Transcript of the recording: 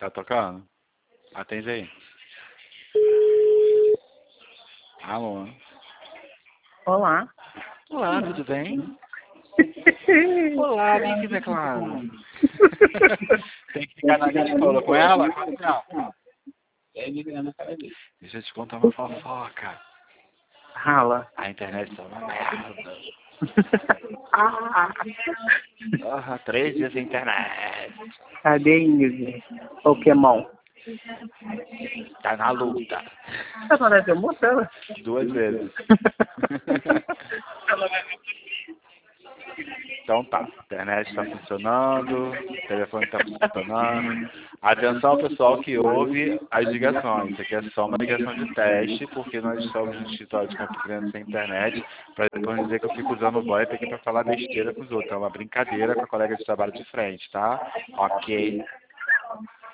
Tá tocando? Atende aí. Alô? Olá. Olá, tudo bem? Olá, líquida, claro. Tem que ficar na linha, falou com ela? Fala com ela. Deixa eu te contar uma fofoca. Rala. A internet tá uma merda. 3 dias sem internet. Cadê Ingrid? Pokémon. Tá na luta. Ela vai ver moça. 2 vezes. Então tá, a internet está funcionando, o telefone está funcionando. Atenção pessoal que ouve as ligações. Isso aqui é só uma ligação de teste, porque nós estamos no escritório de Campo Grande sem internet, para depois dizer que eu fico usando o VoIP aqui para falar besteira com os outros. É uma brincadeira com a colega de trabalho de frente, tá? Ok.